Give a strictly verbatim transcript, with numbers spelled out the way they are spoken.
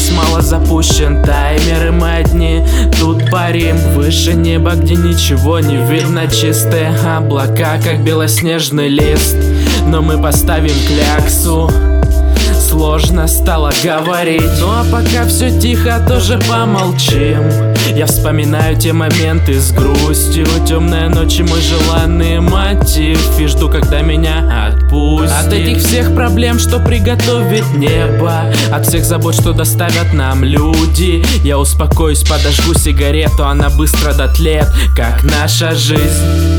нас мало, запущен таймер, и мы одни тут парим выше неба, где ничего не видно. Чистые облака, как белоснежный лист, но мы поставим кляксу. Сложно стало говорить, ну а пока все тихо, тоже помолчим. Я вспоминаю те моменты с грустью. Темная ночь и мой желанный мотив, и жду, когда меня отпустит от этих всех проблем, что приготовит небо, от всех забот, что доставят нам люди. Я успокоюсь, подожгу сигарету, она быстро дотлеет, как наша жизнь.